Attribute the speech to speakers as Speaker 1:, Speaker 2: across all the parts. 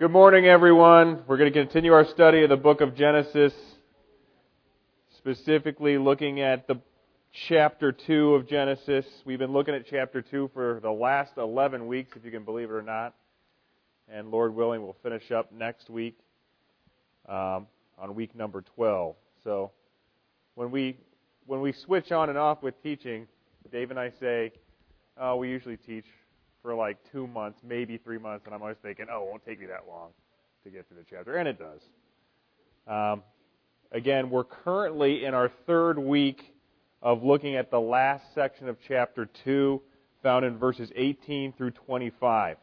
Speaker 1: Good morning, everyone. We're going to continue our study of the book of Genesis, specifically looking at the chapter 2 of Genesis. We've been looking at chapter 2 for the last 11 weeks, if you can believe it or not. And Lord willing, we'll finish up next week on week number 12. So when we switch on and off with teaching, Dave and I say, we usually teach for like 2 months, maybe 3 months, and I'm always thinking, it won't take me that long to get through the chapter, and it does. Again, we're currently in our third week of looking at the last section of chapter 2, found in verses 18 through 25.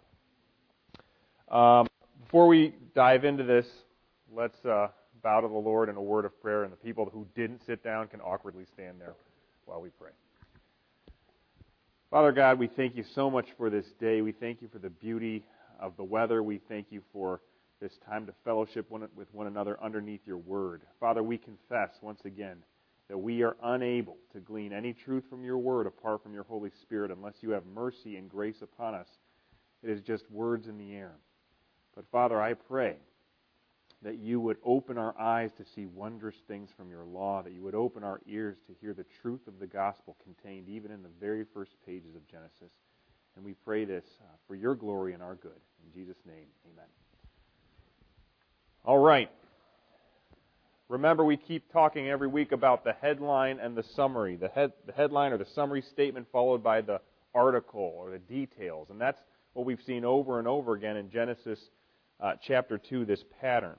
Speaker 1: Before we dive into this, let's bow to the Lord in a word of prayer, and the people who didn't sit down can awkwardly stand there while we pray. Father God, we thank you so much for this day. We thank you for the beauty of the weather. We thank you for this time to fellowship with one another underneath your word. Father, we confess once again that we are unable to glean any truth from your word apart from your Holy Spirit unless you have mercy and grace upon us. It is just words in the air. But Father, I pray that you would open our eyes to see wondrous things from your law, that you would open our ears to hear the truth of the gospel contained even in the very first pages of Genesis. And we pray this for your glory and our good. In Jesus' name, amen. All right. Remember, we keep talking every week about the headline and the summary. The headline or the summary statement followed by the article or the details. And that's what we've seen over and over again in Genesis chapter 2, this pattern.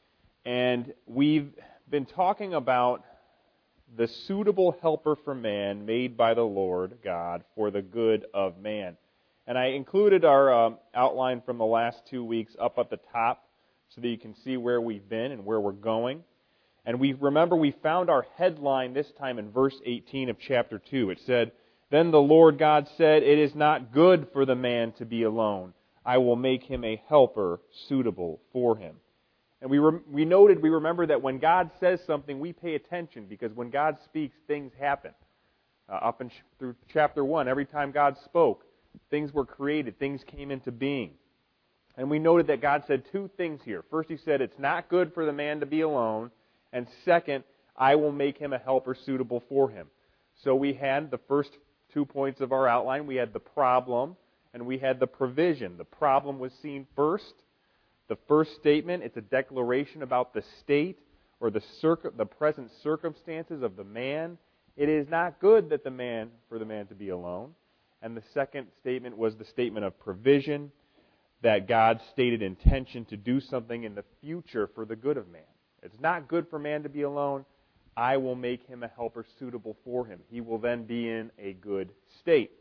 Speaker 1: And we've been talking about the suitable helper for man made by the Lord God for the good of man. And I included our outline from the last 2 weeks up at the top so that you can see where we've been and where we're going. And we found our headline this time in verse 18 of chapter 2. It said, "Then the Lord God said, 'It is not good for the man to be alone. I will make him a helper suitable for him.'" And we remember that when God says something, we pay attention, because when God speaks, things happen. Up through chapter 1, every time God spoke, things were created, things came into being. And we noted that God said two things here. First, He said, it's not good for the man to be alone. And second, I will make him a helper suitable for him. So we had the first 2 points of our outline. We had the problem, and we had the provision. The problem was seen first. The first statement, it's a declaration about the state or the present circumstances of the man. It is not good for the man to be alone. And the second statement was the statement of provision, that God stated intention to do something in the future for the good of man. It's not good for man to be alone. I will make him a helper suitable for him. He will then be in a good state.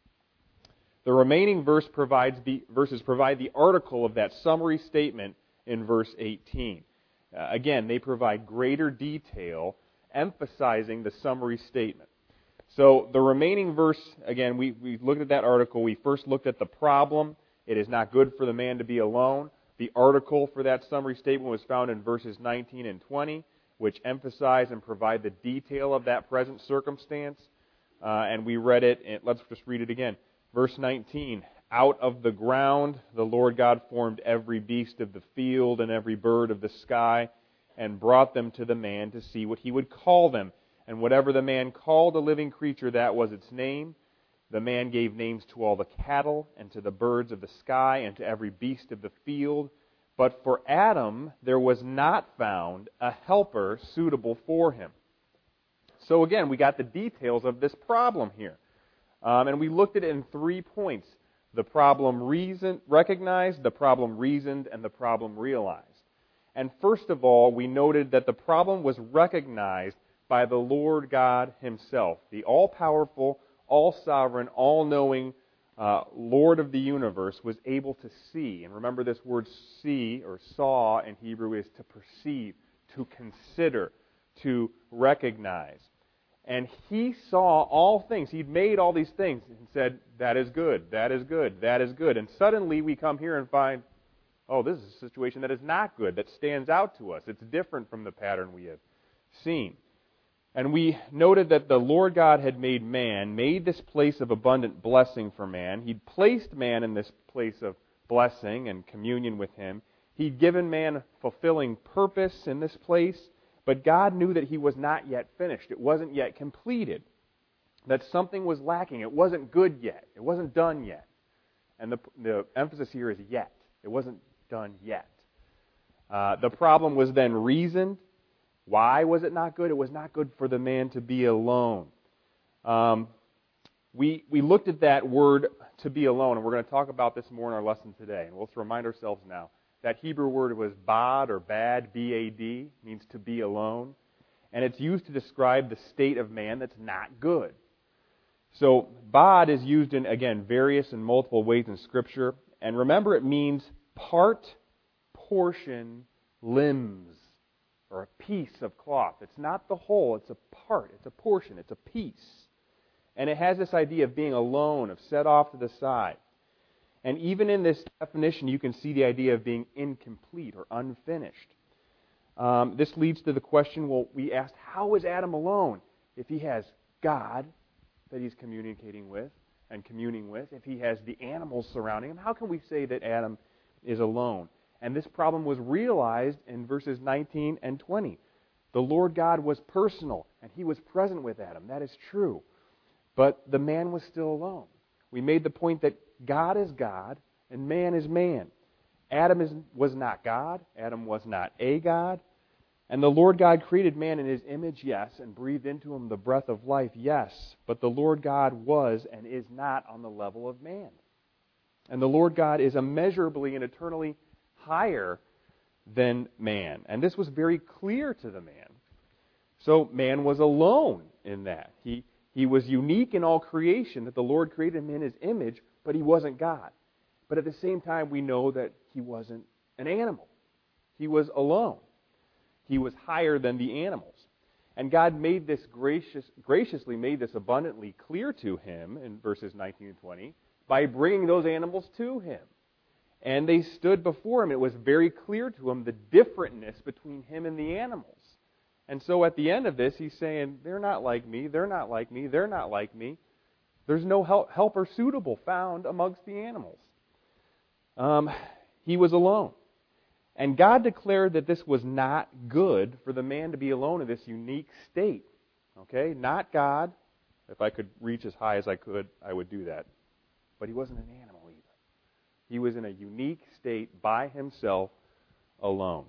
Speaker 1: The remaining verses provide the article of that summary statement in verse 18. Again, they provide greater detail, emphasizing the summary statement. So the remaining verse, again, we looked at that article. We first looked at the problem. It is not good for the man to be alone. The article for that summary statement was found in verses 19 and 20, which emphasize and provide the detail of that present circumstance. And we read it. Let's just read it again. Verse 19, "Out of the ground the Lord God formed every beast of the field and every bird of the sky, and brought them to the man to see what he would call them. And whatever the man called a living creature, that was its name. The man gave names to all the cattle, and to the birds of the sky, and to every beast of the field. But for Adam there was not found a helper suitable for him." So again, we got the details of this problem here. And we looked at it in 3 points. The problem recognized, the problem reasoned, and the problem realized. And first of all, we noted that the problem was recognized by the Lord God Himself, the all-powerful, all-sovereign, all-knowing Lord of the universe was able to see. And remember, this word see or saw in Hebrew is to perceive, to consider, to recognize. And He saw all things. He'd made all these things and said, that is good, that is good, that is good. And suddenly we come here and find, this is a situation that is not good, that stands out to us. It's different from the pattern we have seen. And we noted that the Lord God had made this place of abundant blessing for man. He'd placed man in this place of blessing and communion with Him. He'd given man fulfilling purpose in this place, but God knew that he was not yet finished. It wasn't yet completed. That something was lacking. It wasn't good yet. It wasn't done yet. And the emphasis here is yet. It wasn't done yet. The problem was then reasoned. Why was it not good? It was not good for the man to be alone. We looked at that word to be alone, and we're going to talk about this more in our lesson today. And let's remind ourselves now. That Hebrew word was bad or bad, B-A-D, means to be alone. And it's used to describe the state of man that's not good. So bad is used in, again, various and multiple ways in Scripture. And remember, it means part, portion, limbs, or a piece of cloth. It's not the whole, it's a part, it's a portion, it's a piece. And it has this idea of being alone, of set off to the side. And even in this definition, you can see the idea of being incomplete or unfinished. This leads to the question, well, we asked, how is Adam alone? If he has God that he's communicating with and communing with, if he has the animals surrounding him, how can we say that Adam is alone? And this problem was realized in verses 19 and 20. The Lord God was personal, and he was present with Adam. That is true. But the man was still alone. We made the point that God is God and man is man. Adam was not God. Adam was not a God. And the Lord God created man in his image, yes, and breathed into him the breath of life, yes. But the Lord God was and is not on the level of man. And the Lord God is immeasurably and eternally higher than man. And this was very clear to the man. So man was alone in that. He was unique in all creation, that the Lord created him in his image, but he wasn't God. But at the same time, we know that he wasn't an animal. He was alone. He was higher than the animals. And God made this graciously made this abundantly clear to him in verses 19 and 20 by bringing those animals to him. And they stood before him. It was very clear to him the differentness between him and the animals. And so at the end of this, he's saying, they're not like me, they're not like me, they're not like me. There's no helper suitable found amongst the animals. He was alone. And God declared that this was not good for the man to be alone in this unique state. Okay? Not God. If I could reach as high as I could, I would do that. But he wasn't an animal either. He was in a unique state by himself alone.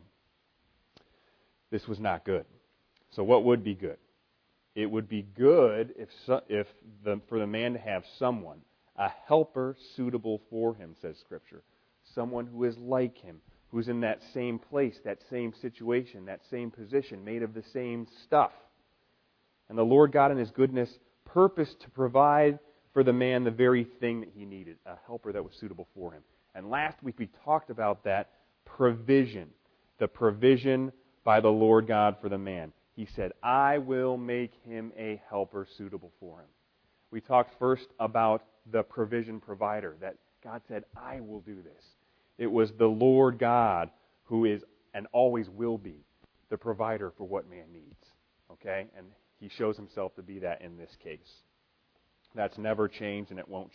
Speaker 1: This was not good. So what would be good? It would be good for the man to have someone, a helper suitable for him, says Scripture. Someone who is like him, who's in that same place, that same situation, that same position, made of the same stuff. And the Lord God in his goodness purposed to provide for the man the very thing that he needed, a helper that was suitable for him. And last week we talked about that provision, the provision by the Lord God for the man. He said, I will make him a helper suitable for him. We talked first about the provision provider, that God said, I will do this. It was the Lord God who is and always will be the provider for what man needs. Okay? And he shows himself to be that in this case. That's never changed and it won't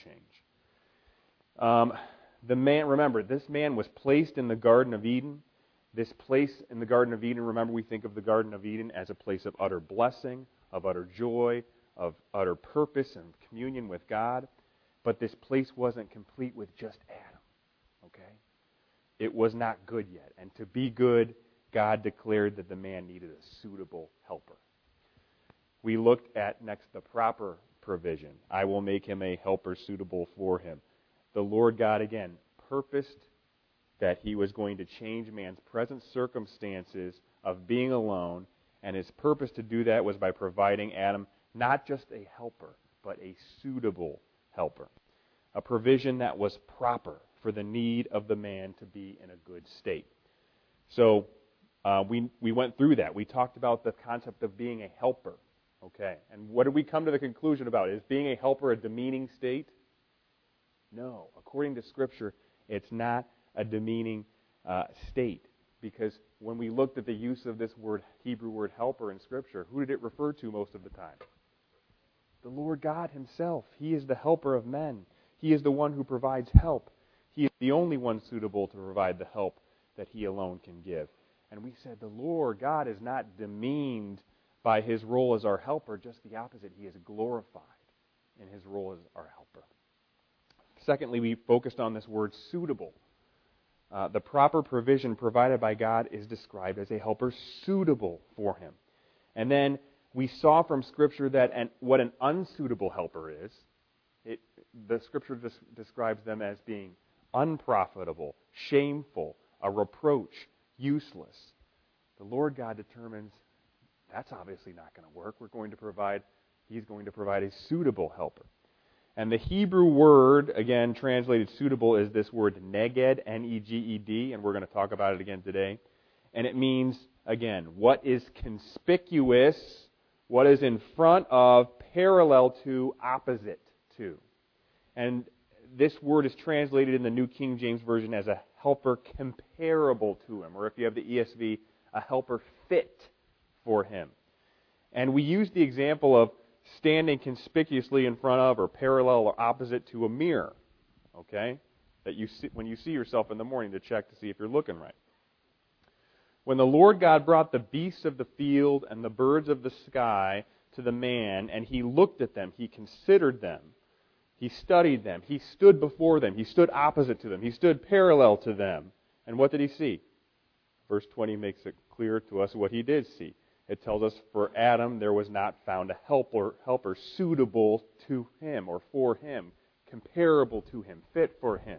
Speaker 1: change. The man, remember, this man was placed in the Garden of Eden. This place in the Garden of Eden, remember, we think of the Garden of Eden as a place of utter blessing, of utter joy, of utter purpose and communion with God. But this place wasn't complete with just Adam. Okay? It was not good yet. And to be good, God declared that the man needed a suitable helper. We looked at next the proper provision. I will make him a helper suitable for him. The Lord God, again, purposed that he was going to change man's present circumstances of being alone, and his purpose to do that was by providing Adam not just a helper, but a suitable helper. A provision that was proper for the need of the man to be in a good state. So we went through that. We talked about the concept of being a helper. Okay, and what did we come to the conclusion about? Is being a helper a demeaning state? No. According to Scripture, it's not a demeaning state. Because when we looked at the use of this word, Hebrew word helper in Scripture, who did it refer to most of the time? The Lord God himself. He is the helper of men. He is the one who provides help. He is the only one suitable to provide the help that He alone can give. And we said the Lord God is not demeaned by His role as our helper, just the opposite. He is glorified in His role as our helper. Secondly, we focused on this word suitable. The proper provision provided by God is described as a helper suitable for Him. And then we saw from Scripture that what an unsuitable helper is. The Scripture describes them as being unprofitable, shameful, a reproach, useless. The Lord God determines that's obviously not going to work. He's going to provide a suitable helper. And the Hebrew word, again, translated suitable, is this word neged, N-E-G-E-D, and we're going to talk about it again today. And it means, again, what is conspicuous, what is in front of, parallel to, opposite to. And this word is translated in the New King James Version as a helper comparable to Him, or if you have the ESV, a helper fit for Him. And we use the example of standing conspicuously in front of or parallel or opposite to a mirror, okay, that you see when you see yourself in the morning to check to see if you're looking right. When the Lord God brought the beasts of the field and the birds of the sky to the man, and He looked at them, He considered them, He studied them, He stood before them, He stood opposite to them, He stood parallel to them. And what did He see? Verse 20 makes it clear to us what He did see. It tells us for Adam there was not found a helper suitable to him or for him, comparable to him, fit for him.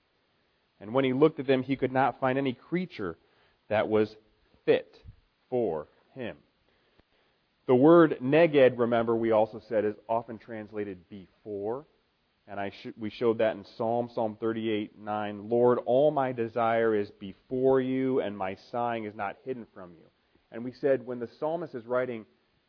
Speaker 1: And when He looked at them, He could not find any creature that was fit for him. The word neged, remember, we also said, is often translated before. And we showed that in Psalm 38:9. Lord, all my desire is before you, and my sighing is not hidden from you. And we said when the psalmist is writing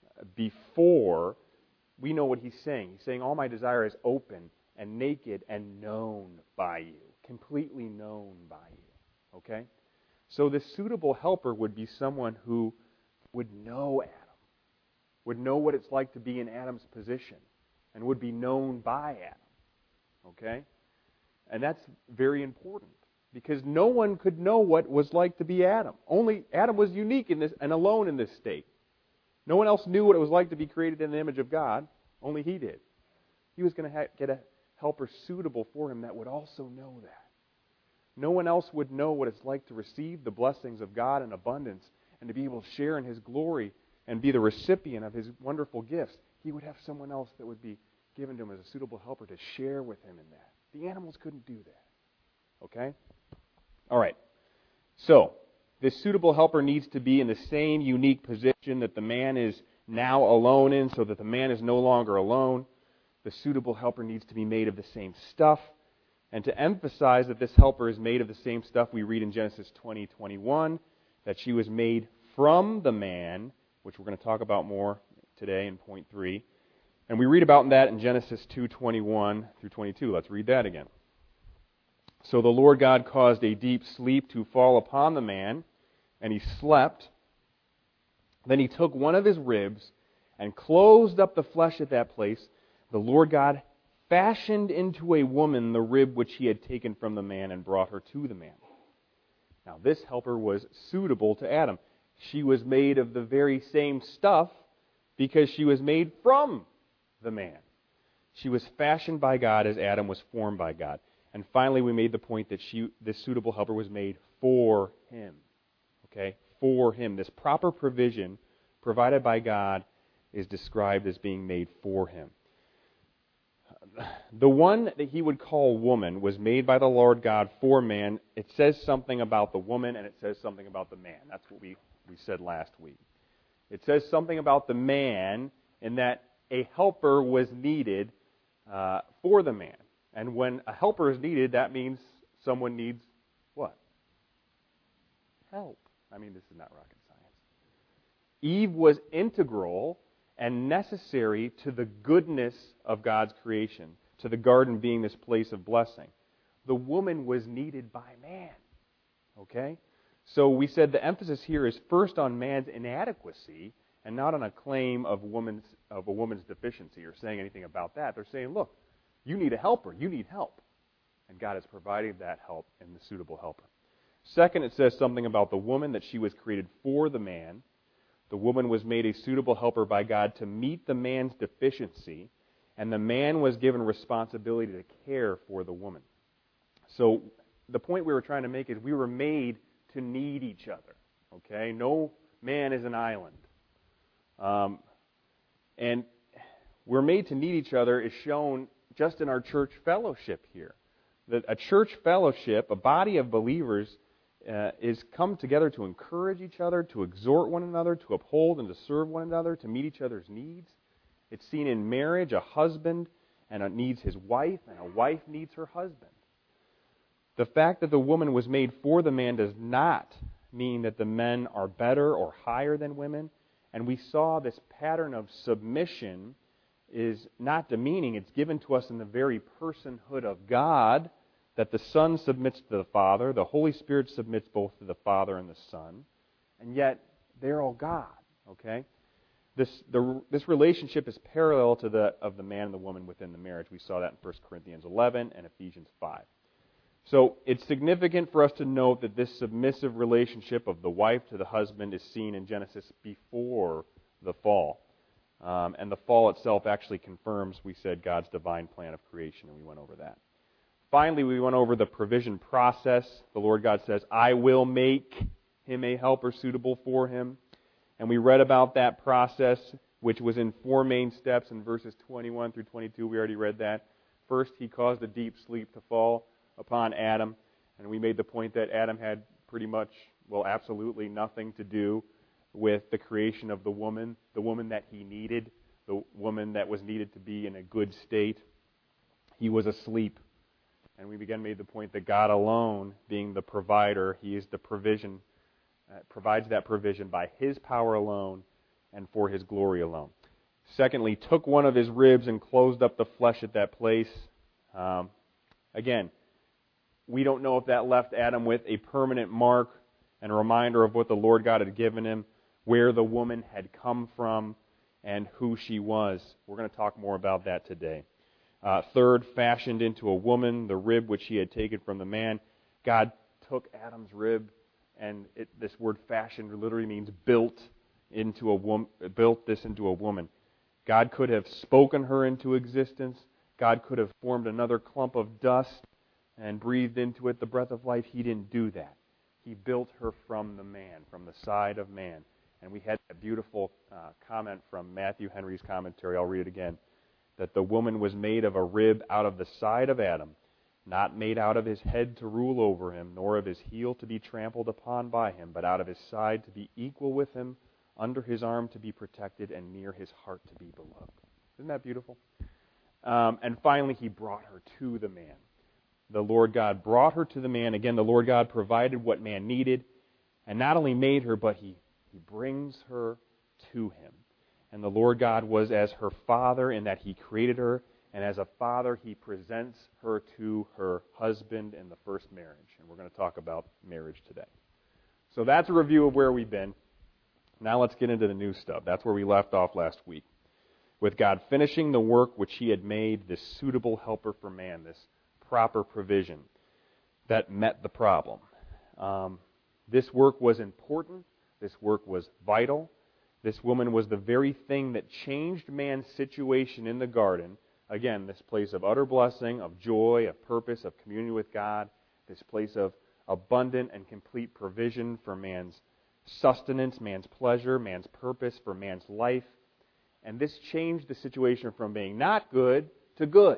Speaker 1: before, we know what he's saying. He's saying all my desire is open and naked and known by you, completely known by you. Okay? So this suitable helper would be someone who would know Adam, would know what it's like to be in Adam's position, and would be known by Adam. Okay? And that's very important, because no one could know what it was like to be Adam. Only Adam was unique in this and alone in this state. No one else knew what it was like to be created in the image of God. Only he did. He was going to get a helper suitable for him that would also know that. No one else would know what it's like to receive the blessings of God in abundance and to be able to share in His glory and be the recipient of His wonderful gifts. He would have someone else that would be given to him as a suitable helper to share with him in that. The animals couldn't do that. Okay? All right. So, this suitable helper needs to be in the same unique position that the man is now alone in, so that the man is no longer alone. The suitable helper needs to be made of the same stuff. And to emphasize that this helper is made of the same stuff, we read in Genesis 20:21 that she was made from the man, which we're going to talk about more today in point 3. And we read about that in Genesis 2:21 through 22. Let's read that again. So the Lord God caused a deep sleep to fall upon the man, and he slept. Then He took one of his ribs and closed up the flesh at that place. The Lord God fashioned into a woman the rib which He had taken from the man and brought her to the man. Now this helper was suitable to Adam. She was made of the very same stuff because she was made from the man. She was fashioned by God as Adam was formed by God. And finally, we made the point that this suitable helper was made for him. Okay? For him. This proper provision provided by God is described as being made for him. The one that He would call woman was made by the Lord God for man. It says something about the woman and it says something about the man. That's what we said last week. It says something about the man in that a helper was needed for the man. And when a helper is needed, that means someone needs what? Help. I mean, this is not rocket science. Eve was integral and necessary to the goodness of God's creation, to the garden being this place of blessing. The woman was needed by man. Okay? So we said the emphasis here is first on man's inadequacy and not on a claim of a woman's deficiency or saying anything about that. They're saying, look, you need a helper. You need help. And God has provided that help in the suitable helper. Second, it says something about the woman, that she was created for the man. The woman was made a suitable helper by God to meet the man's deficiency, and the man was given responsibility to care for the woman. So the point we were trying to make is we were made to need each other. Okay? No man is an island. And we're made to need each other is shown just in our church fellowship here. That a church fellowship, a body of believers, is come together to encourage each other, to exhort one another, to uphold and to serve one another, to meet each other's needs. It's seen in marriage, a husband needs his wife, and a wife needs her husband. The fact that the woman was made for the man does not mean that the men are better or higher than women. And we saw this pattern of submission is not demeaning. It's given to us in the very personhood of God, that the Son submits to the Father, the Holy Spirit submits both to the Father and the Son, and yet they're all God. Okay? This relationship is parallel to the of the man and the woman within the marriage. We saw that in 1 Corinthians 11 and Ephesians 5. So it's significant for us to note that this submissive relationship of the wife to the husband is seen in Genesis before the fall. And the fall itself actually confirms, we said, God's divine plan of creation, and we went over that. Finally, we went over the provision process. The Lord God says, I will make him a helper suitable for him. And we read about that process, which was in 4 main steps in verses 21 through 22. We already read that. First, he caused a deep sleep to fall upon Adam. And we made the point that Adam had pretty much, absolutely nothing to do with the creation of the woman that he needed, the woman that was needed to be in a good state. He was asleep. And we again made the point that God alone, being the provider, he is the provision, provides that provision by his power alone and for his glory alone. Secondly, took one of his ribs and closed up the flesh at that place. Again, we don't know if that left Adam with a permanent mark and a reminder of what the Lord God had given him, where the woman had come from, and who she was. We're going to talk more about that today. Third, fashioned into a woman the rib which he had taken from the man. God took Adam's rib, and this word fashioned literally means built this into a woman. God could have spoken her into existence. God could have formed another clump of dust and breathed into it the breath of life. He didn't do that. He built her from the man, from the side of man. And we had a beautiful comment from Matthew Henry's commentary. I'll read it again. That the woman was made of a rib out of the side of Adam, not made out of his head to rule over him, nor of his heel to be trampled upon by him, but out of his side to be equal with him, under his arm to be protected, and near his heart to be beloved. Isn't that beautiful? And finally, he brought her to the man. The Lord God brought her to the man. Again, the Lord God provided what man needed, and not only made her, but he brings her to him. And the Lord God was as her father in that he created her, and as a father he presents her to her husband in the first marriage. And we're going to talk about marriage today. So that's a review of where we've been. Now let's get into the new stuff. That's where we left off last week. With God finishing the work which he had made, this suitable helper for man, this proper provision that met the problem. This work was important. This work was vital. This woman was the very thing that changed man's situation in the garden. Again, this place of utter blessing, of joy, of purpose, of communion with God. This place of abundant and complete provision for man's sustenance, man's pleasure, man's purpose, for man's life. And this changed the situation from being not good to good.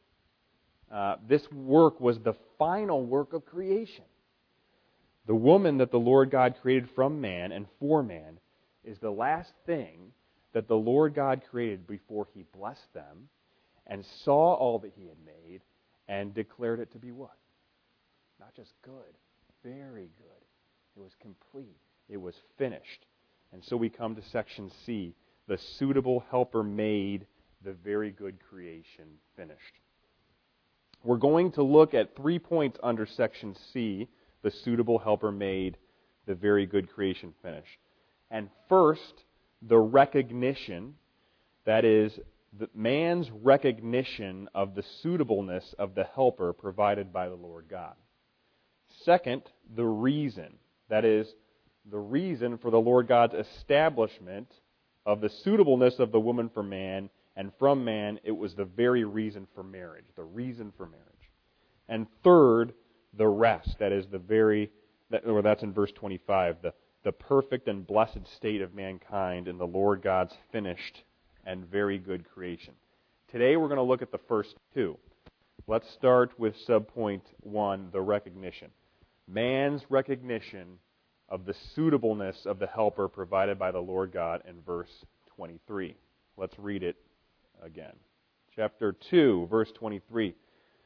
Speaker 1: This work was the final work of creation. The woman that the Lord God created from man and for man is the last thing that the Lord God created before he blessed them and saw all that he had made and declared it to be what? Not just good, very good. It was complete. It was finished. And so we come to section C, the suitable helper made, the very good creation finished. We're going to look at 3 points under section C, the suitable helper made, the very good creation finished. And first, the recognition, that is, the man's recognition of the suitableness of the helper provided by the Lord God. Second, the reason. That is, the reason for the Lord God's establishment of the suitableness of the woman for man, and from man, it was the very reason for marriage. The reason for marriage. And third, the rest. That is that's in verse 25. The perfect and blessed state of mankind in the Lord God's finished and very good creation. Today we're going to look at the first two. Let's start with subpoint 1, the recognition. Man's recognition of the suitableness of the helper provided by the Lord God in verse 23. Let's read it again. Chapter 2, verse 23.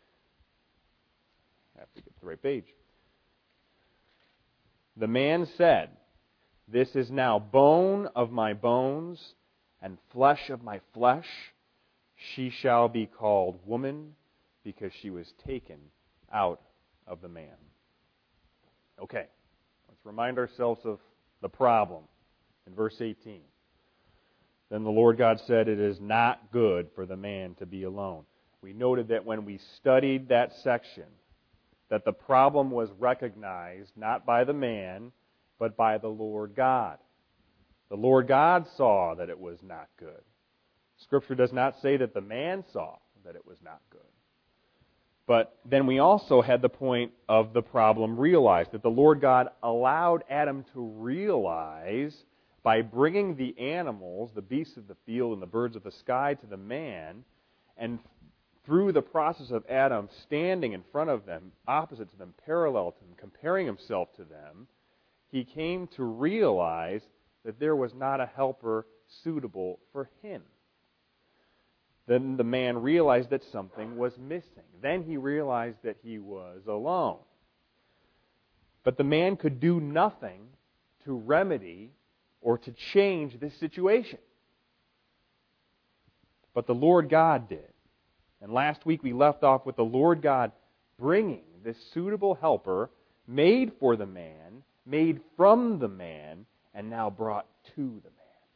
Speaker 1: I have to get to the right page. The man said, "This is now bone of my bones and flesh of my flesh. She shall be called woman because she was taken out of the man." Okay, let's remind ourselves of the problem in verse 18. Then the Lord God said, "It is not good for the man to be alone." We noted that when we studied that section, that the problem was recognized not by the man, but by the Lord God. The Lord God saw that it was not good. Scripture does not say that the man saw that it was not good. But then we also had the point of the problem realized, that the Lord God allowed Adam to realize by bringing the animals, the beasts of the field and the birds of the sky, to the man, and through the process of Adam standing in front of them, opposite to them, parallel to them, comparing himself to them, he came to realize that there was not a helper suitable for him. Then the man realized that something was missing. Then he realized that he was alone. But the man could do nothing to remedy or to change this situation. But the Lord God did. And last week we left off with the Lord God bringing this suitable helper made for the man, made from the man, and now brought to the man.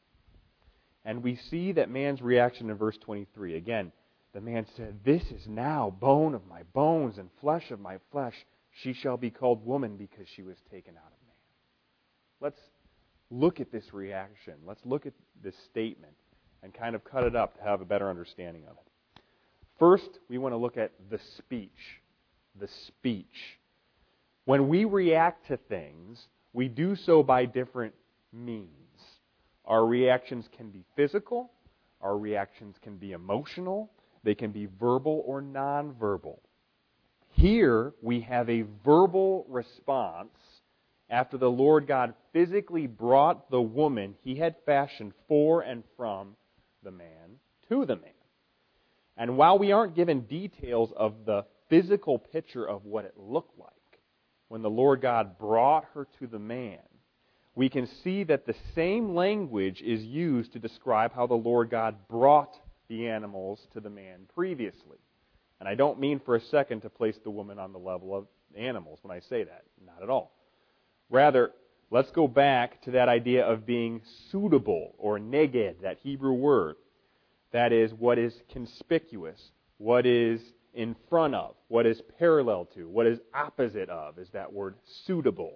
Speaker 1: And we see that man's reaction in verse 23. Again, the man said, "This is now bone of my bones and flesh of my flesh. She shall be called woman because she was taken out of man." Let's look at this reaction. Let's look at this statement and kind of cut it up to have a better understanding of it. First, we want to look at the speech. The speech. When we react to things, we do so by different means. Our reactions can be physical. Our reactions can be emotional. They can be verbal or nonverbal. Here, we have a verbal response after the Lord God physically brought the woman he had fashioned for and from the man to the man. And while we aren't given details of the physical picture of what it looked like when the Lord God brought her to the man, we can see that the same language is used to describe how the Lord God brought the animals to the man previously. And I don't mean for a second to place the woman on the level of animals when I say that. Not at all. Rather, let's go back to that idea of being suitable, or neged, that Hebrew word. That is, what is conspicuous, what is in front of, what is parallel to, what is opposite of, is that word suitable.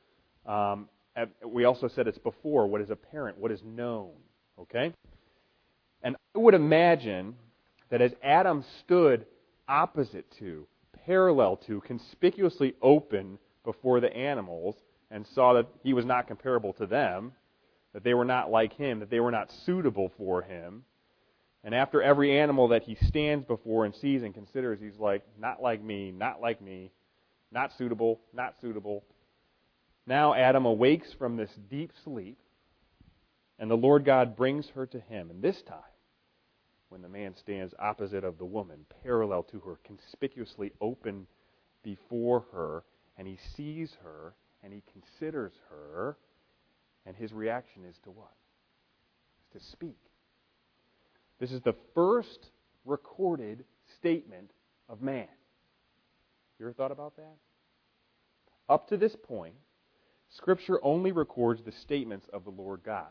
Speaker 1: We also said it's before, what is apparent, what is known. Okay? And I would imagine that as Adam stood opposite to, parallel to, conspicuously open before the animals, and saw that he was not comparable to them, that they were not like him, that they were not suitable for him, and after every animal that he stands before and sees and considers, he's like, not like me, not suitable, not suitable. Now Adam awakes from this deep sleep, and the Lord God brings her to him. And this time, when the man stands opposite of the woman, parallel to her, conspicuously open before her, and he sees her, and he considers her, and his reaction is to what? Is to speak. This is the first recorded statement of man. You ever thought about that? Up to this point, Scripture only records the statements of the Lord God.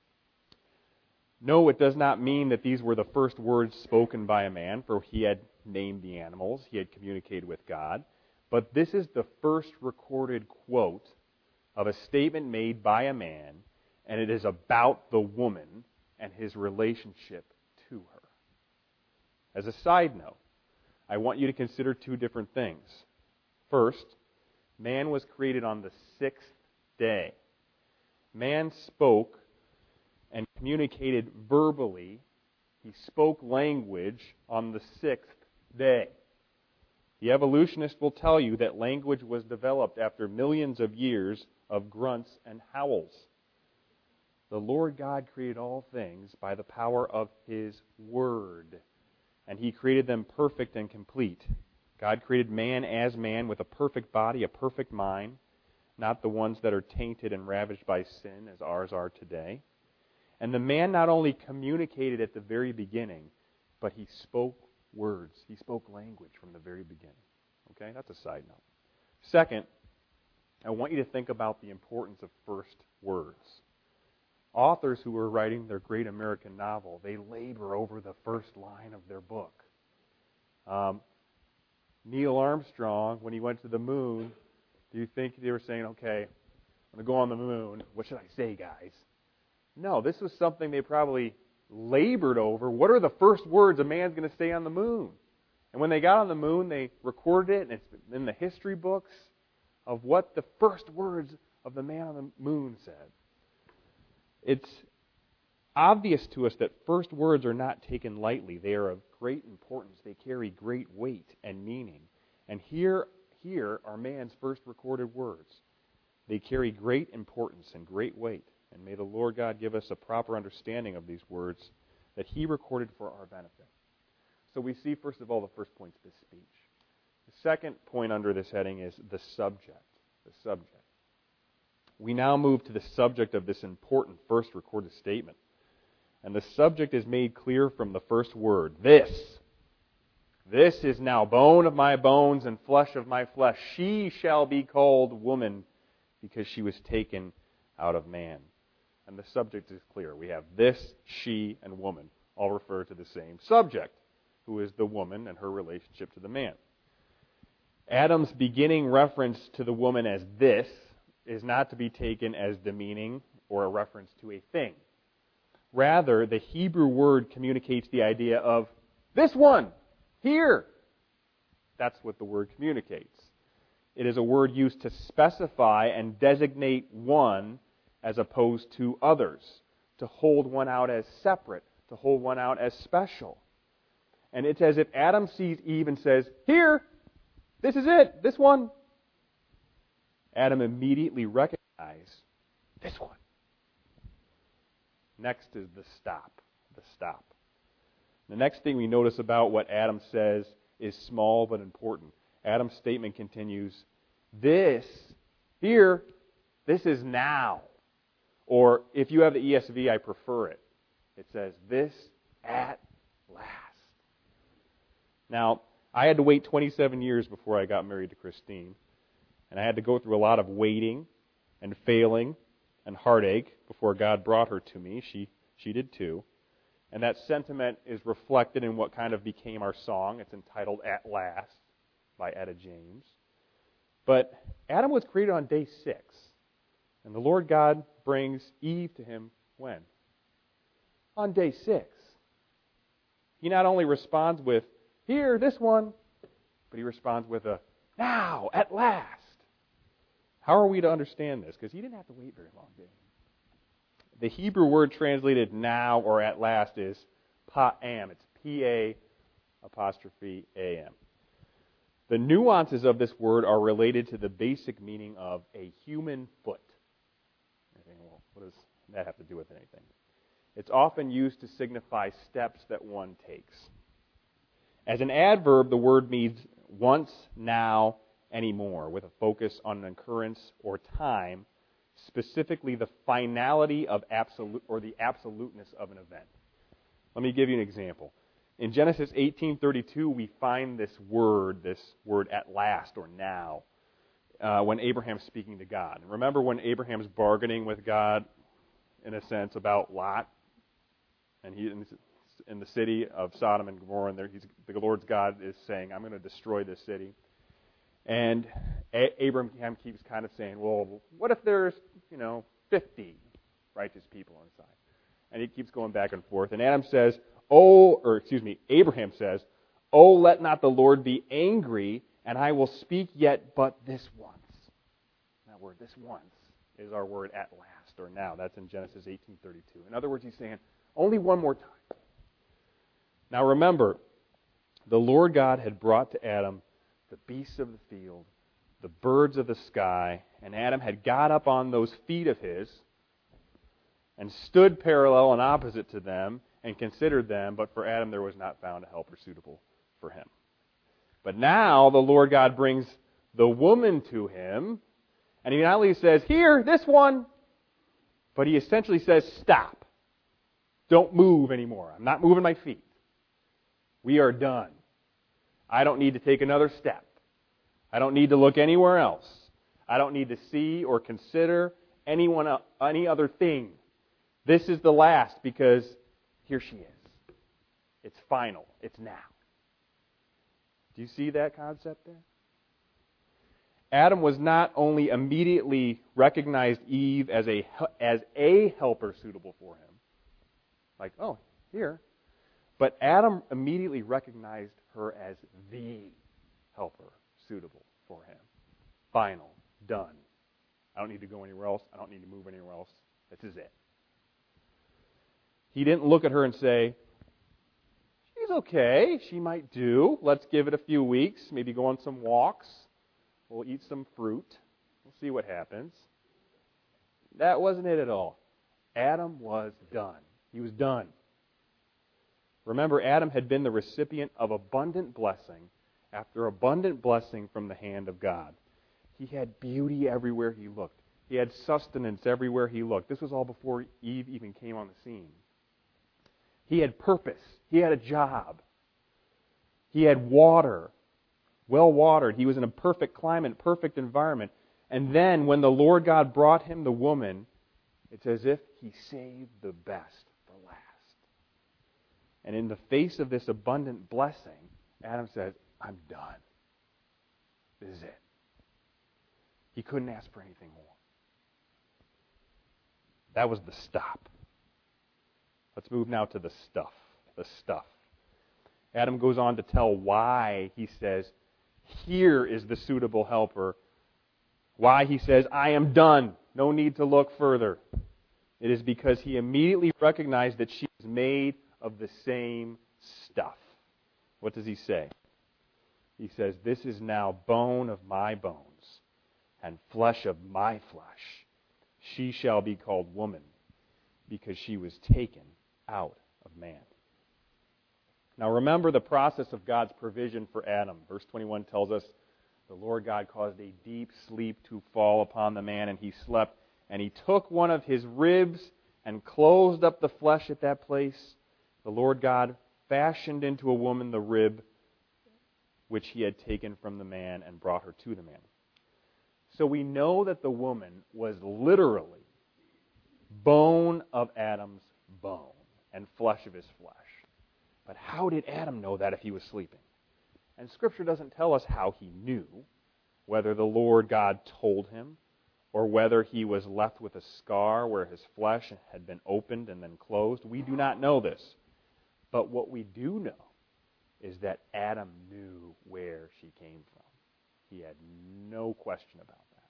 Speaker 1: No, it does not mean that these were the first words spoken by a man, for he had named the animals, he had communicated with God. But this is the first recorded quote of a statement made by a man, and it is about the woman and his relationship to her. As a side note, I want you to consider two different things. First, man was created on the sixth day. Man spoke and communicated verbally. He spoke language on the sixth day. The evolutionist will tell you that language was developed after millions of years of grunts and howls. The Lord God created all things by the power of His Word, and He created them perfect and complete. God created man as man with a perfect body, a perfect mind, not the ones that are tainted and ravaged by sin as ours are today. And the man not only communicated at the very beginning, but he spoke words. He spoke language from the very beginning. Okay, that's a side note. Second, I want you to think about the importance of first words. Authors who are writing their great American novel, they labor over the first line of their book. Neil Armstrong, when he went to the moon, do you think they were saying, okay, I'm going to go on the moon. What should I say, guys? No, this was something they probably labored over. What are the first words a man's going to say on the moon? And when they got on the moon, they recorded it, and it's in the history books of what the first words of the man on the moon said. It's obvious to us that first words are not taken lightly. They are of great importance. They carry great weight and meaning. And here are man's first recorded words. They carry great importance and great weight. And may the Lord God give us a proper understanding of these words that He recorded for our benefit. So we see, first of all, the first point is the speech. The second point under this heading is the subject. The subject. We now move to the subject of this important first recorded statement. And the subject is made clear from the first word. This is now bone of my bones and flesh of my flesh. She shall be called woman because she was taken out of man. And the subject is clear. We have this, she, and woman all refer to the same subject, who is the woman and her relationship to the man. Adam's beginning reference to the woman as this is not to be taken as demeaning or a reference to a thing. Rather, the Hebrew word communicates the idea of this one, here. That's what the word communicates. It is a word used to specify and designate one as opposed to others, to hold one out as separate, to hold one out as special. And it's as if Adam sees Eve and says, here, this is it, this one. Adam immediately recognizes this one. Next is the stop. The stop. The next thing we notice about what Adam says is small but important. Adam's statement continues, this, here, this is now. Or if you have the ESV, I prefer it. It says, this at last. Now, I had to wait 27 years before I got married to Christine. And I had to go through a lot of waiting and failing and heartache before God brought her to me. She did too. And that sentiment is reflected in what kind of became our song. It's entitled At Last by Etta James. But Adam was created on day 6. And the Lord God brings Eve to him when? On day 6. He not only responds with, here, this one, but he responds with a, now, at last. How are we to understand this? Because he didn't have to wait very long, did he? The Hebrew word translated now or at last is pa'am. It's P-A''am. The nuances of this word are related to the basic meaning of a human foot. Well, what does that have to do with anything? It's often used to signify steps that one takes. As an adverb, the word means once, now, anymore, with a focus on an occurrence or time, specifically the finality of absolute or the absoluteness of an event. Let me give you an example. In Genesis 18:32, we find this word at last or now, when Abraham's speaking to God. And remember when Abraham's bargaining with God, in a sense, about Lot, and he in the city of Sodom and Gomorrah, and the Lord's God is saying, I'm going to destroy this city. And Abraham keeps kind of saying, well, what if there's, 50 righteous people inside? And he keeps going back and forth. And Abraham says, "Oh, let not the Lord be angry, and I will speak yet but this once." That word, this once, is our word at last, or now. That's in Genesis 18:32. In other words, he's saying, only one more time. Now remember, the Lord God had brought to Adam the beasts of the field, the birds of the sky, and Adam had got up on those feet of his and stood parallel and opposite to them and considered them, but for Adam there was not found a helper suitable for him. But now the Lord God brings the woman to him, and he not only says, "Here, this one," but he essentially says, "Stop. Don't move anymore. I'm not moving my feet. We are done. I don't need to take another step. I don't need to look anywhere else. I don't need to see or consider any other thing. This is the last, because here she is. It's final. It's now." Do you see that concept there? Adam was not only immediately recognized Eve as a helper suitable for him, like, oh, here, but Adam immediately recognized her as the helper suitable for him. Final. Done. I don't need to go anywhere else. I don't need to move anywhere else. This is it. He didn't look at her and say, "She's okay. She might do. Let's give it a few weeks. Maybe go on some walks. We'll eat some fruit. We'll see what happens." That wasn't it at all. Adam was done. He was done. Remember, Adam had been the recipient of abundant blessing after abundant blessing from the hand of God. He had beauty everywhere he looked. He had sustenance everywhere he looked. This was all before Eve even came on the scene. He had purpose. He had a job. He had water, well watered. He was in a perfect climate, perfect environment. And then when the Lord God brought him the woman, it's as if he saved the best for last. And in the face of this abundant blessing, Adam says, "I'm done. This is it." He couldn't ask for anything more. That was the stop. Let's move now to the stuff. The stuff. Adam goes on to tell why he says, "Here is the suitable helper." Why he says, "I am done. No need to look further." It is because he immediately recognized that she was made of the same stuff. What does he say? He says, "This is now bone of my bones and flesh of my flesh. She shall be called woman, because she was taken out of man." Now remember the process of God's provision for Adam. Verse 21 tells us, the Lord God caused a deep sleep to fall upon the man, and he slept. And he took one of his ribs and closed up the flesh at that place. The Lord God fashioned into a woman the rib which he had taken from the man and brought her to the man. So we know that the woman was literally bone of Adam's bone and flesh of his flesh. But how did Adam know that if he was sleeping? And Scripture doesn't tell us how he knew, whether the Lord God told him, or whether he was left with a scar where his flesh had been opened and then closed. We do not know this. But what we do know is that Adam knew where she came from. He had no question about that.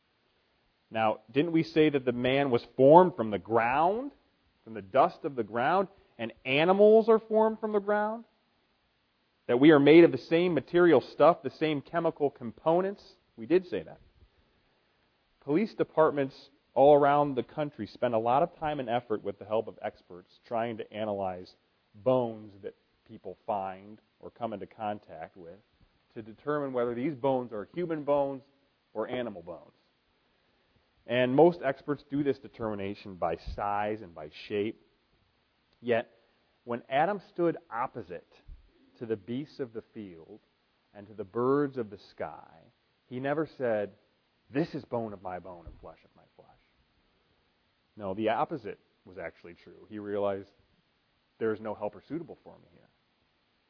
Speaker 1: Now, didn't we say that the man was formed from the ground, from the dust of the ground, and animals are formed from the ground? That we are made of the same material stuff, the same chemical components? We did say that. Police departments all around the country spend a lot of time and effort with the help of experts trying to analyze bones that people find or come into contact with to determine whether these bones are human bones or animal bones. And most experts do this determination by size and by shape. Yet, when Adam stood opposite to the beasts of the field and to the birds of the sky, he never said, "This is bone of my bone and flesh of my flesh." No, the opposite was actually true. He realized there is no helper suitable for me here.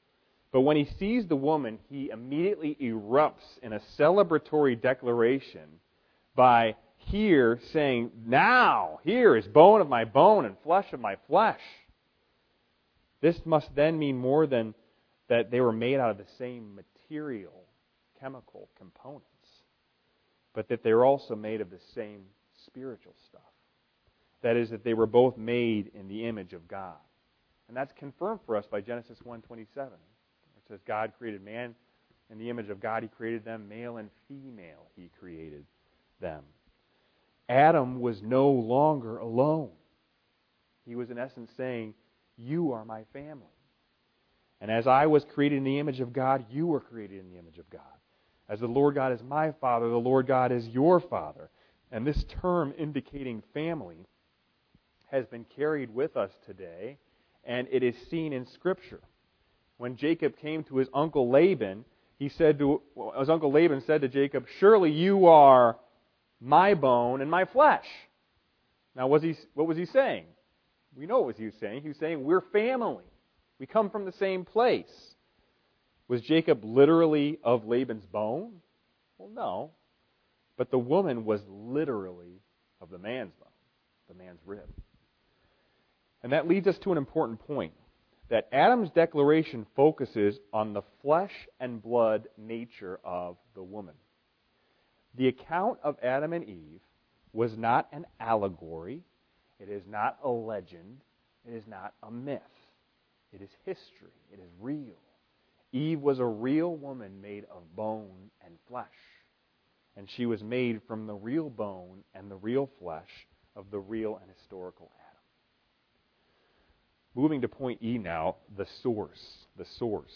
Speaker 1: But when he sees the woman, he immediately erupts in a celebratory declaration by here saying, now, here is bone of my bone and flesh of my flesh. This must then mean more than that they were made out of the same material, chemical components, but that they were also made of the same spiritual stuff. That is, that they were both made in the image of God. And that's confirmed for us by Genesis 1:27. It says, God created man in the image of God. He created them, male and female. He created them. Adam was no longer alone. He was in essence saying, you are my family. And as I was created in the image of God, you were created in the image of God. As the Lord God is my Father, the Lord God is your Father. And this term indicating family has been carried with us today, and it is seen in Scripture. When Jacob came to his uncle Laban, his uncle Laban said to Jacob, surely you are my bone and my flesh. Now, what was he saying? We know what he was saying. He was saying, we're family. We come from the same place. Was Jacob literally of Laban's bone? Well, no. But the woman was literally of the man's bone, the man's rib. And that leads us to an important point, that Adam's declaration focuses on the flesh and blood nature of the woman. The account of Adam and Eve was not an allegory. It is not a legend. It is not a myth. It is history. It is real. Eve was a real woman made of bone and flesh. And she was made from the real bone and the real flesh of the real and historical Adam. Moving to point E now, the source. The source.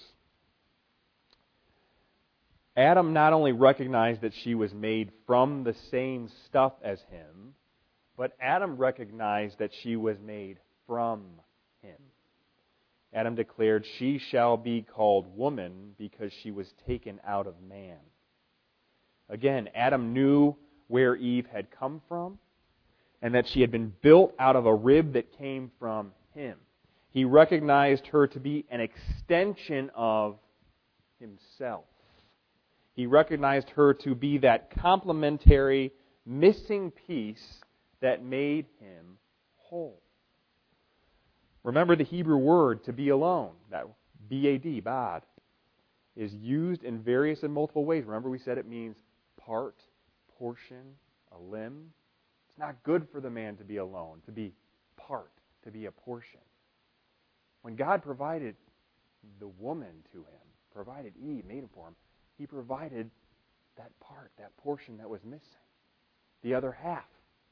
Speaker 1: Adam not only recognized that she was made from the same stuff as him, but Adam recognized that she was made from him. Adam declared, she shall be called woman because she was taken out of man. Again, Adam knew where Eve had come from and that she had been built out of a rib that came from him. He recognized her to be an extension of himself. He recognized her to be that complementary, missing piece that made him whole. Remember the Hebrew word to be alone, that B-A-D, bad, is used in various and multiple ways. Remember we said it means part, portion, a limb. It's not good for the man to be alone, to be part, to be a portion. When God provided the woman to him, provided Eve, made him for him, he provided that part, that portion that was missing, the other half.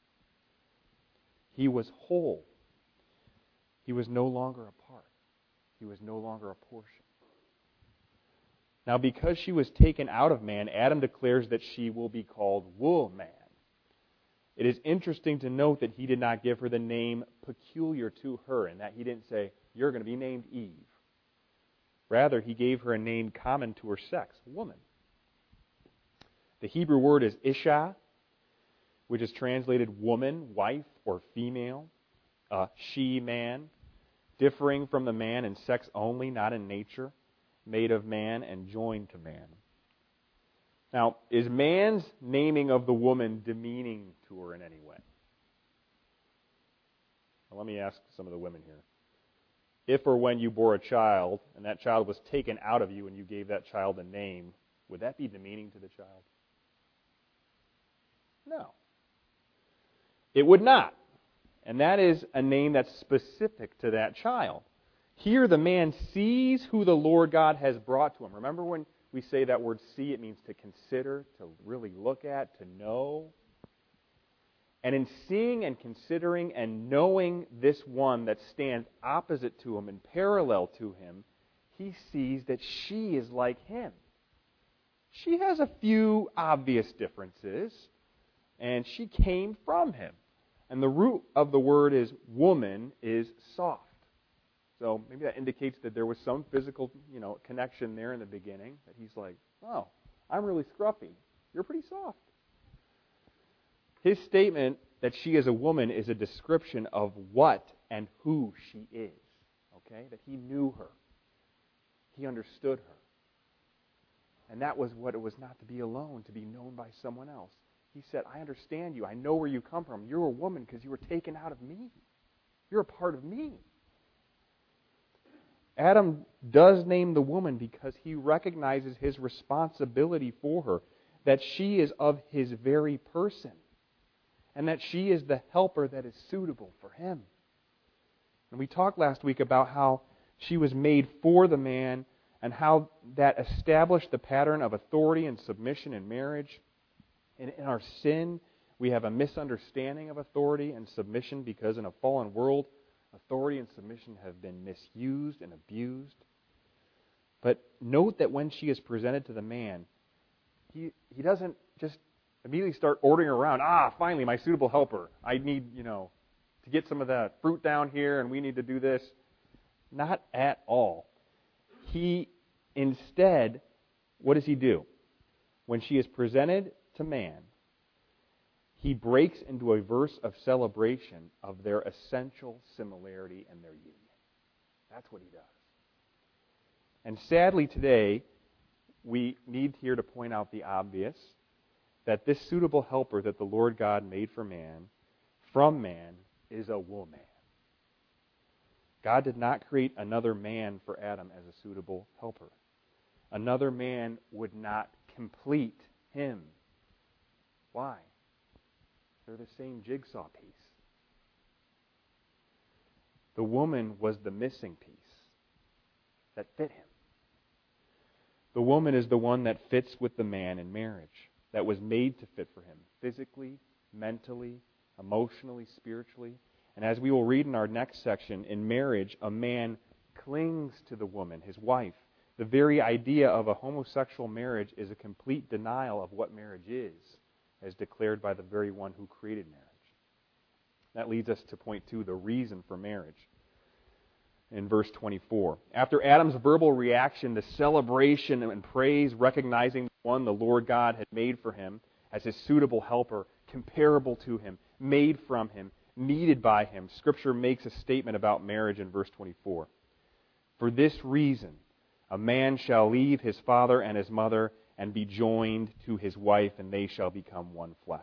Speaker 1: He was whole. He was no longer a part. He was no longer a portion. Now, because she was taken out of man, Adam declares that she will be called woman. It is interesting to note that he did not give her the name peculiar to her, and that he didn't say, you're going to be named Eve. Rather, he gave her a name common to her sex, woman. The Hebrew word is isha, which is translated woman, wife, or female, she, man, differing from the man in sex only, not in nature, made of man and joined to man. Now, is man's naming of the woman demeaning to her in any way? Well, let me ask some of the women here. If or when you bore a child, and that child was taken out of you and you gave that child a name, would that be demeaning to the child? No. It would not. And that is a name that's specific to that child. Here the man sees who the Lord God has brought to him. Remember when we say that word see, it means to consider, to really look at, to know. And in seeing and considering and knowing this one that stands opposite to him and parallel to him, he sees that she is like him. She has a few obvious differences, and she came from him. And the root of the word is woman, is soft. So maybe that indicates that there was some physical, connection there in the beginning. That he's like, oh, I'm really scruffy. You're pretty soft. His statement that she is a woman is a description of what and who she is. Okay? That he knew her. He understood her. And that was what it was, not to be alone, to be known by someone else. He said, I understand you. I know where you come from. You're a woman because you were taken out of me. You're a part of me. Adam does name the woman because he recognizes his responsibility for her, that she is of his very person, and that she is the helper that is suitable for him. And we talked last week about how she was made for the man and how that established the pattern of authority and submission in marriage. In our sin, we have a misunderstanding of authority and submission because in a fallen world, authority and submission have been misused and abused. But note that when she is presented to the man, he doesn't just immediately start ordering around. Finally, my suitable helper. I need, to get some of that fruit down here, and we need to do this. Not at all. He instead, what does he do? When she is presented to man, he breaks into a verse of celebration of their essential similarity and their union. That's what he does. And sadly today, we need here to point out the obvious, that this suitable helper that the Lord God made for man, from man, is a woman. God did not create another man for Adam as a suitable helper. Another man would not complete him. Why? They're the same jigsaw piece. The woman was the missing piece that fit him. The woman is the one that fits with the man in marriage, that was made to fit for him, physically, mentally, emotionally, spiritually. And as we will read in our next section, in marriage, a man clings to the woman, his wife. The very idea of a homosexual marriage is a complete denial of what marriage is, as declared by the very one who created marriage. That leads us to point 2, the reason for marriage. In verse 24. After Adam's verbal reaction to celebration and praise, recognizing the one the Lord God had made for him as his suitable helper, comparable to him, made from him, needed by him, Scripture makes a statement about marriage in verse 24. For this reason, a man shall leave his father and his mother and be joined to his wife, and they shall become one flesh.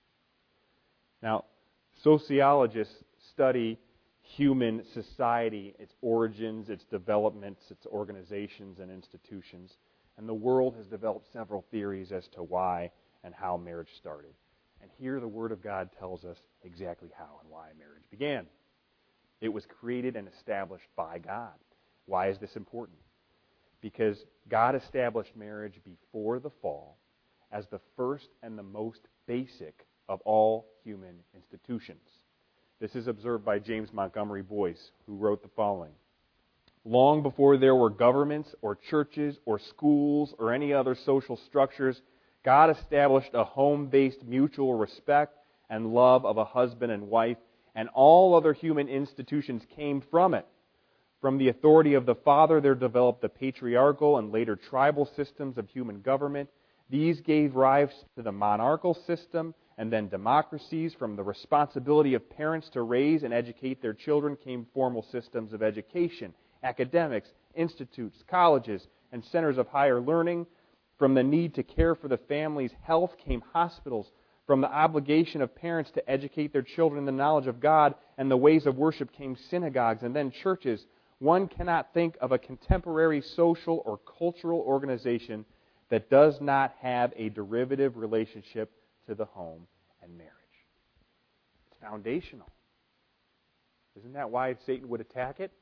Speaker 1: Now, sociologists study human society, its origins, its developments, its organizations and institutions. And the world has developed several theories as to why and how marriage started. And here the Word of God tells us exactly how and why marriage began. It was created and established by God. Why is this important? Because God established marriage before the fall as the first and the most basic of all human institutions. This is observed by James Montgomery Boyce, who wrote the following. Long before there were governments or churches or schools or any other social structures, God established a home-based mutual respect and love of a husband and wife, and all other human institutions came from it. From the authority of the father, there developed the patriarchal and later tribal systems of human government. These gave rise to the monarchical system, and then democracies. From the responsibility of parents to raise and educate their children came formal systems of education, academics, institutes, colleges, and centers of higher learning. From the need to care for the family's health came hospitals. From the obligation of parents to educate their children in the knowledge of God and the ways of worship came synagogues and then churches. One cannot think of a contemporary social or cultural organization that does not have a derivative relationship to the home and marriage. It's foundational. Isn't that why Satan would attack it?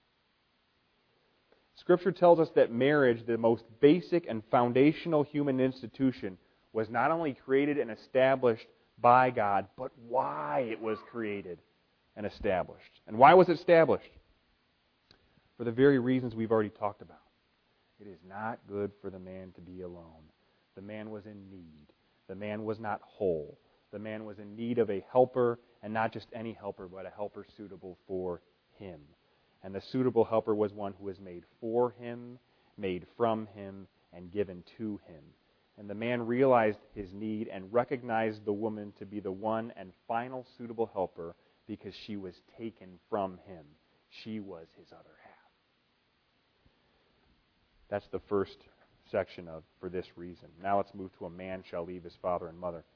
Speaker 1: Scripture tells us that marriage, the most basic and foundational human institution, was not only created and established by God, but why it was created and established. And why was it established? For the very reasons we've already talked about. It is not good for the man to be alone. The man was in need. The man was not whole. The man was in need of a helper, and not just any helper, but a helper suitable for him. And the suitable helper was one who was made for him, made from him, and given to him. And the man realized his need and recognized the woman to be the one and final suitable helper because she was taken from him. She was his other half. That's the first section of for this reason. Now let's move to a man shall leave his father and mother.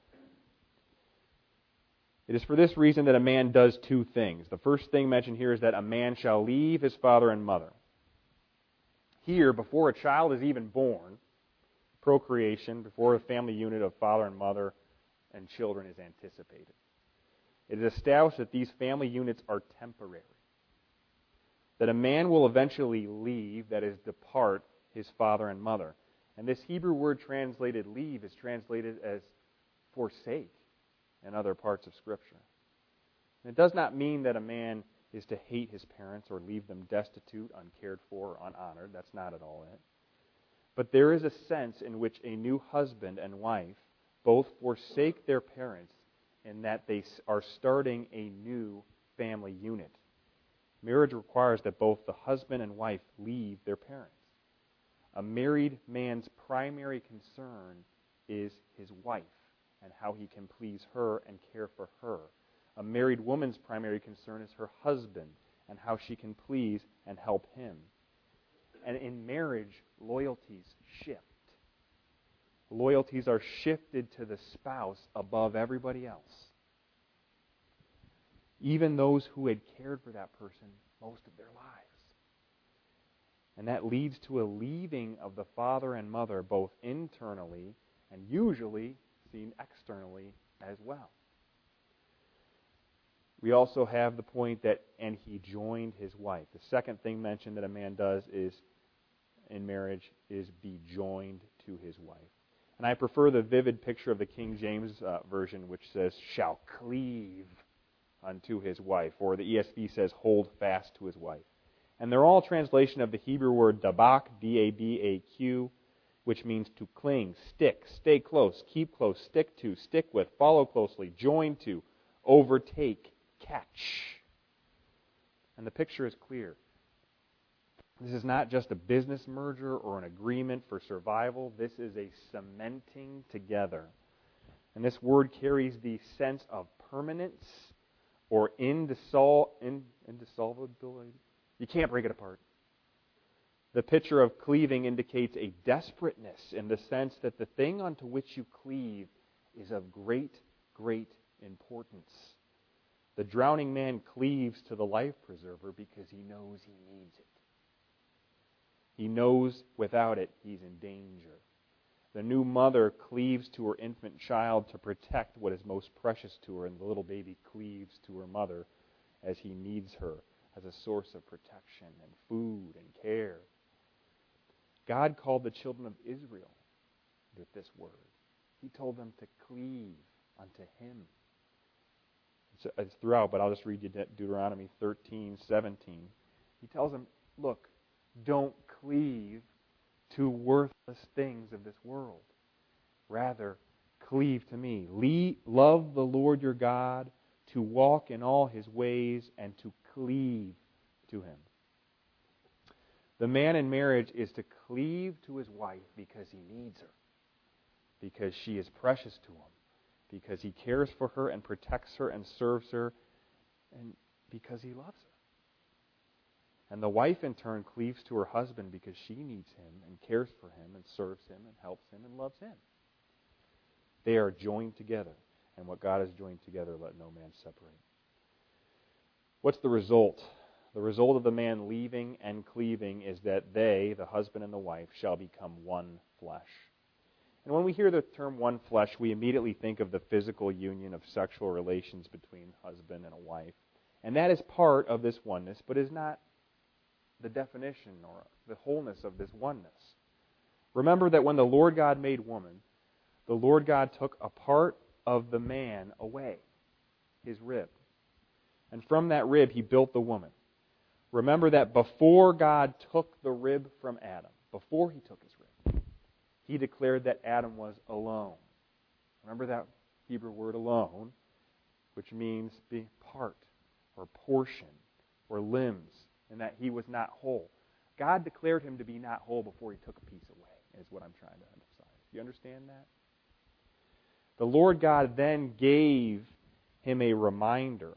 Speaker 1: It is for this reason that a man does two things. The first thing mentioned here is that a man shall leave his father and mother. Here, before a child is even born, procreation, before a family unit of father and mother and children is anticipated. It is established that these family units are temporary. That a man will eventually leave, that is, depart, his father and mother. And this Hebrew word translated leave is translated as forsake in other parts of Scripture. And it does not mean that a man is to hate his parents or leave them destitute, uncared for, or unhonored. That's not at all it. But there is a sense in which a new husband and wife both forsake their parents in that they are starting a new family unit. Marriage requires that both the husband and wife leave their parents. A married man's primary concern is his wife and how he can please her and care for her. A married woman's primary concern is her husband and how she can please and help him. And in marriage, loyalties shift. Loyalties are shifted to the spouse above everybody else. Even those who had cared for that person most of their lives. And that leads to a leaving of the father and mother both internally and usually seen externally as well. We also have the point that, and he joined his wife. The second thing mentioned that a man does is, in marriage, is be joined to his wife. And I prefer the vivid picture of the King James Version, which says, shall cleave unto his wife. Or the ESV says, hold fast to his wife. And they're all translation of the Hebrew word dabak, D-A-B-A-Q, which means to cling, stick, stay close, keep close, stick to, stick with, follow closely, join to, overtake, catch. And the picture is clear. This is not just a business merger or an agreement for survival. This is a cementing together. And this word carries the sense of permanence or indissolubility. You can't break it apart. The picture of cleaving indicates a desperateness in the sense that the thing unto which you cleave is of great, great importance. The drowning man cleaves to the life preserver because he knows he needs it. He knows without it he's in danger. The new mother cleaves to her infant child to protect what is most precious to her, and the little baby cleaves to her mother as he needs her as a source of protection and food and care. God called the children of Israel with this word. He told them to cleave unto Him. It's throughout, but I'll just read you Deuteronomy 13:17. He tells them, look, don't cleave to worthless things of this world. Rather, cleave to me. Love the Lord your God, to walk in all His ways, and to cleave to Him. The man in marriage is to cleave to his wife because he needs her, because she is precious to him, because he cares for her and protects her and serves her, and because he loves her. And the wife, in turn, cleaves to her husband because she needs him and cares for him and serves him and helps him and loves him. They are joined together, and what God has joined together, let no man separate. What's the result? The result of the man leaving and cleaving is that they, the husband and the wife, shall become one flesh. And when we hear the term one flesh, we immediately think of the physical union of sexual relations between husband and a wife. And that is part of this oneness, but is not the definition or the wholeness of this oneness. Remember that when the Lord God made woman, the Lord God took a part of the man away, his rib. And from that rib, He built the woman. Remember that before God took the rib from Adam, before He took his rib, He declared that Adam was alone. Remember that Hebrew word alone, which means be part or portion or limbs, and that he was not whole. God declared him to be not whole before He took a piece away, is what I'm trying to emphasize. Do you understand that? The Lord God then gave him a reminder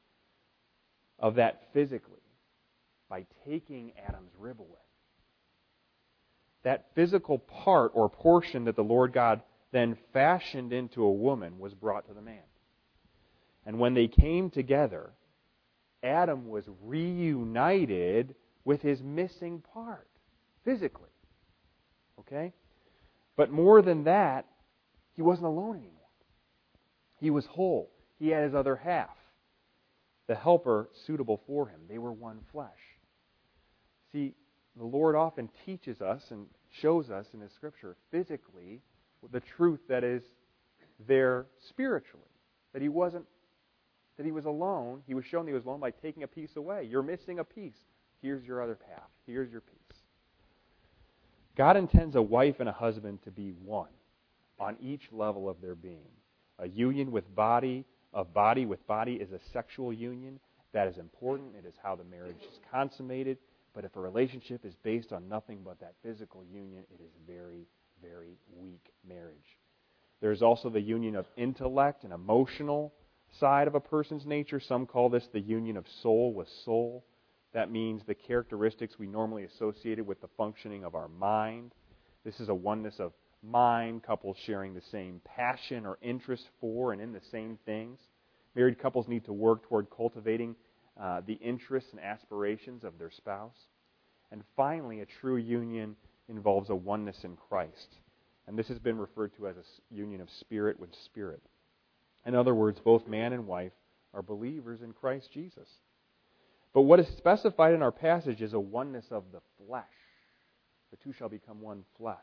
Speaker 1: of that physically by taking Adam's rib away. that physical part or portion that the Lord God then fashioned into a woman was brought to the man. And when they came together, Adam was reunited with his missing part, physically. Okay? But more than that, he wasn't alone anymore. He was whole. He had his other half, the helper suitable for him. They were one flesh. See, the Lord often teaches us and shows us in His Scripture physically the truth that is there spiritually. That He was alone. He was shown that He was alone by taking a piece away. You're missing a piece. Here's your other half. Here's your piece. God intends a wife and a husband to be one on each level of their being. A union with body, of body with body is a sexual union. That is important. It is how the marriage is consummated. But if a relationship is based on nothing but that physical union, it is very, very weak marriage. There's also the union of intellect and emotional side of a person's nature. Some call this the union of soul with soul. That means the characteristics we normally associated with the functioning of our mind. This is a oneness of mind, couples sharing the same passion or interest for and in the same things. Married couples need to work toward cultivating the interests and aspirations of their spouse. And finally, a true union involves a oneness in Christ. And this has been referred to as a union of spirit with spirit. In other words, both man and wife are believers in Christ Jesus. But what is specified in our passage is a oneness of the flesh. The two shall become one flesh.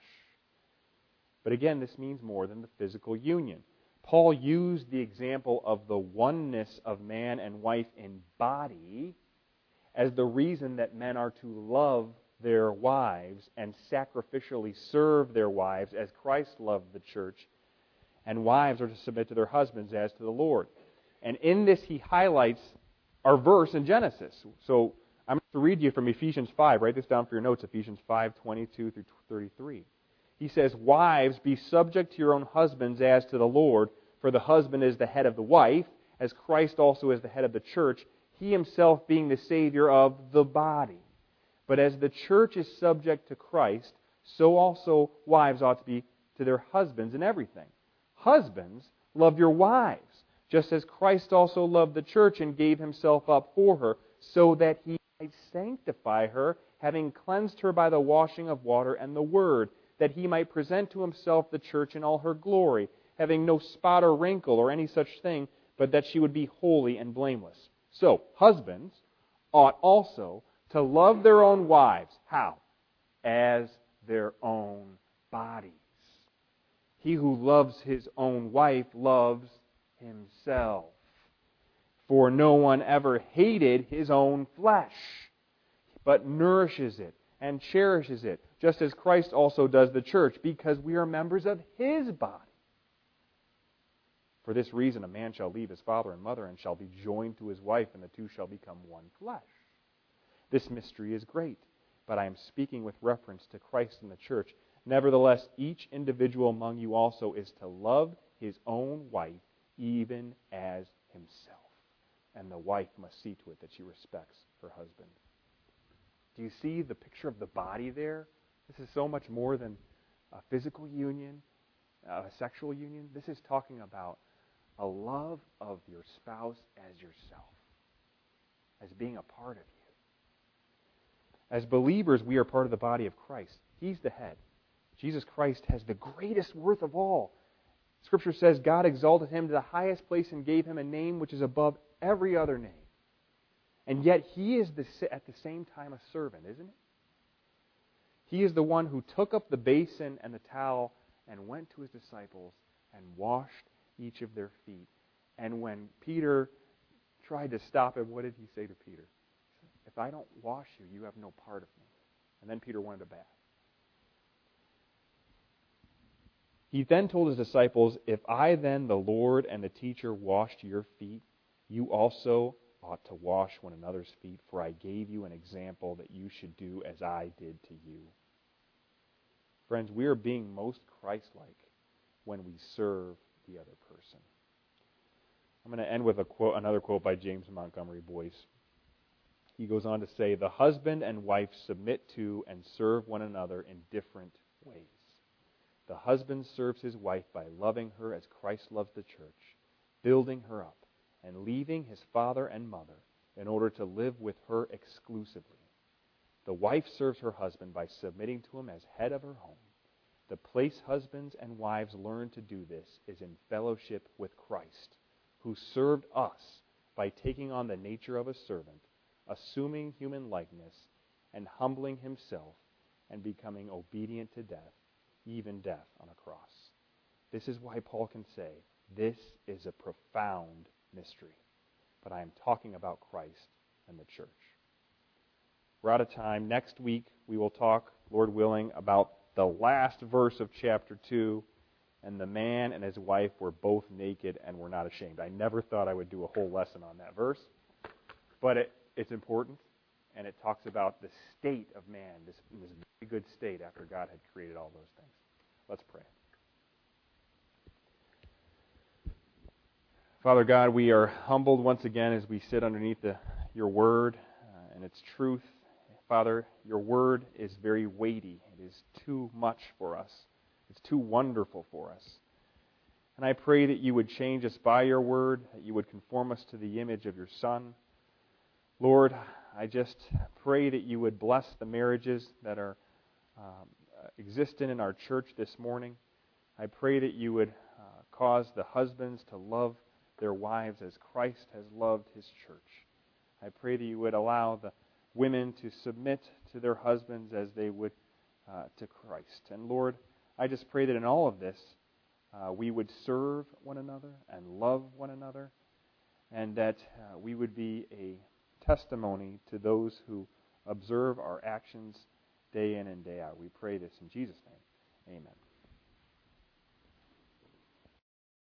Speaker 1: But again, this means more than the physical union. Paul used the example of the oneness of man and wife in body as the reason that men are to love their wives and sacrificially serve their wives as Christ loved the church, and wives are to submit to their husbands as to the Lord. And in this he highlights our verse in Genesis. So I'm going to read you from Ephesians 5. Write this down for your notes, Ephesians 5:22 through 33. He says, "Wives, be subject to your own husbands as to the Lord, for the husband is the head of the wife, as Christ also is the head of the church, he himself being the Savior of the body. But as the church is subject to Christ, so also wives ought to be to their husbands in everything. Husbands, love your wives, just as Christ also loved the church and gave himself up for her, so that he might sanctify her, having cleansed her by the washing of water and the word, that he might present to himself the church in all her glory, having no spot or wrinkle or any such thing, but that she would be holy and blameless. So, husbands ought also to love their own wives. How? As their own bodies. He who loves his own wife loves himself. For no one ever hated his own flesh, but nourishes it and cherishes it, just as Christ also does the church, because we are members of his body. For this reason, a man shall leave his father and mother and shall be joined to his wife, and the two shall become one flesh. This mystery is great, but I am speaking with reference to Christ and the church. Nevertheless, each individual among you also is to love his own wife, even as himself. And the wife must see to it that she respects her husband." Do you see the picture of the body there? This is so much more than a physical union, a sexual union. This is talking about a love of your spouse as yourself, as being a part of you. As believers, we are part of the body of Christ. He's the head. Jesus Christ has the greatest worth of all. Scripture says God exalted him to the highest place and gave him a name which is above every other name. And yet he is at the same time a servant, isn't it? He is the one who took up the basin and the towel and went to his disciples and washed each of their feet. And when Peter tried to stop him, what did he say to Peter? He said, "If I don't wash you, you have no part of me." And then Peter wanted a bath. He then told his disciples, "If I then, the Lord and the teacher, washed your feet, you also ought to wash one another's feet, for I gave you an example that you should do as I did to you." Friends, we are being most Christ-like when we serve the other person. I'm going to end with another quote by James Montgomery Boyce. he goes on to say, the husband and wife submit to and serve one another in different ways. The husband serves his wife by loving her as Christ loves the church, building her up, and leaving his father and mother in order to live with her exclusively. The wife serves her husband by submitting to him as head of her home. The place husbands and wives learn to do this is in fellowship with Christ, who served us by taking on the nature of a servant, assuming human likeness, and humbling himself, and becoming obedient to death, even death on a cross. This is why Paul can say, this is a profound mystery. But I am talking about Christ and the church. We're out of time. Next week, we will talk, Lord willing, about the last verse of chapter 2, and the man and his wife were both naked and were not ashamed. I never thought I would do a whole lesson on that verse, but it's important, and it talks about the state of man, this very good state after God had created all those things. Let's pray. Father God, we are humbled once again as we sit underneath your word and its truth. Father, your word is very weighty. It is too much for us. It's too wonderful for us. And I pray that you would change us by your word, that you would conform us to the image of your Son. Lord, I just pray that you would bless the marriages that are existent in our church this morning. I pray that you would cause the husbands to love their wives as Christ has loved his church. I pray that you would allow the women to submit to their husbands as they would to Christ. And Lord, I just pray that in all of this, we would serve one another and love one another, and that we would be a testimony to those who observe our actions day in and day out. We pray this in Jesus' name. Amen.